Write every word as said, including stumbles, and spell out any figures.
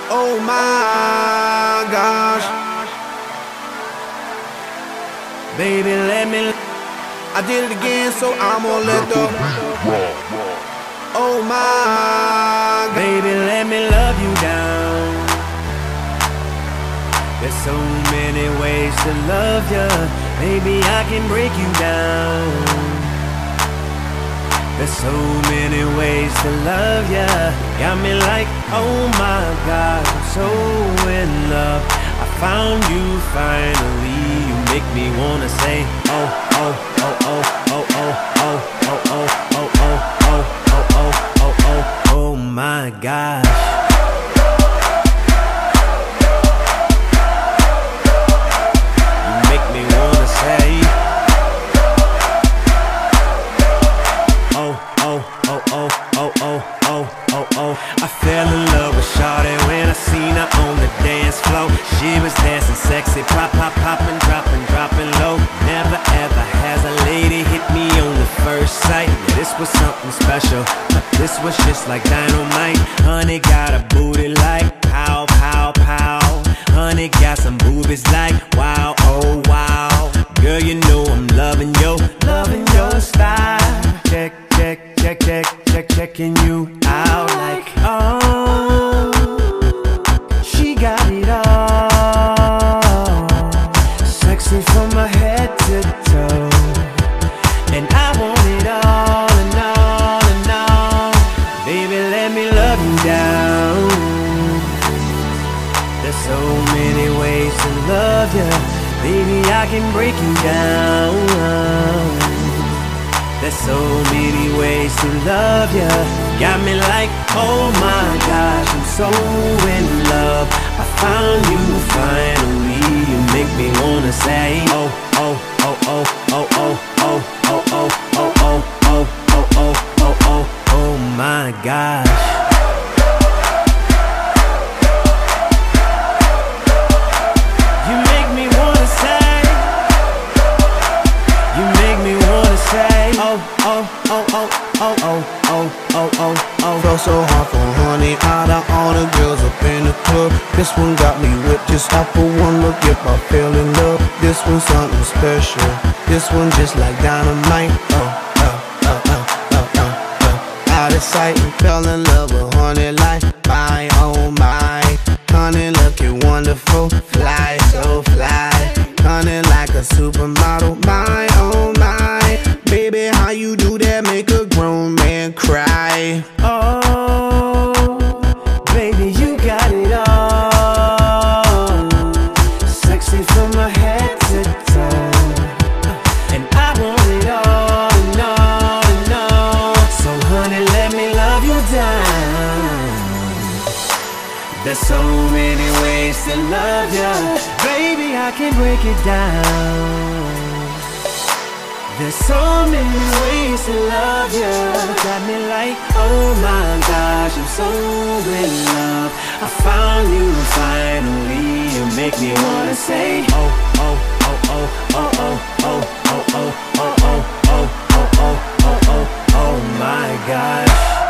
Oh my gosh. Baby, let me. I did it again, so I'm gonna let the. Oh my. Baby, let me love you down. There's so many ways to love ya. Baby, I can break you down. There's so many ways to love ya. Got me like, oh my God, I'm so in love. I found you finally. You make me wanna say, oh, oh, oh, oh, oh, oh, oh, oh, oh, oh, oh, oh, oh, oh, oh, oh, oh my gosh. I fell in love with Shawty when I seen her on the dance floor. She was dancing sexy, pop, pop, poppin', droppin', droppin' low. Never ever has a lady hit me on the first sight. Yeah, this was something special, but this was just like dynamite. Honey got a booty like pow, pow, pow. Honey got some boobies like wow, oh wow. Girl, you know I'm loving yo, loving your style. Check, check, check, check, check, checking you out like, oh, she got it all. Sexy from my head to toe, and I want it all and all and all. Baby, let me love you down. There's so many ways to love ya. Baby, I can break you down. There's so many ways to love ya. Got me like, oh my gosh, I'm so in love. I found you finally. You make me wanna say, oh, oh, oh, oh, oh, oh, oh, oh, oh, oh, oh, oh, oh, oh, oh, oh, oh my gosh. You make me wanna say, you make me wanna say, oh, oh, oh, oh, oh, oh, oh, oh, oh, oh. Felt so hard for honey, out of all the girls up in the club. This one got me whipped just off for one look. If I fell in love, this one's something special. This one just like dynamite. Oh, oh, oh, oh, oh, oh, oh. Out of sight and fell in love with honey like my, oh my. Honey looking wonderful, fly so fly. Honey like a supermodel, my, oh my. Baby, how you do that make a grown man cry? Oh, baby, you got it all. Sexy from my head to toe, and I want it all and all and all. So honey, let me love you down. There's so many ways to love ya. Baby, I can break it down. There's so many ways to love ya. Got me like, oh my gosh, I'm so in love. I found you finally. You make me wanna say, oh, oh, oh, oh, oh, oh, oh, oh, oh, oh, oh, oh, oh, oh, oh, oh, oh my gosh.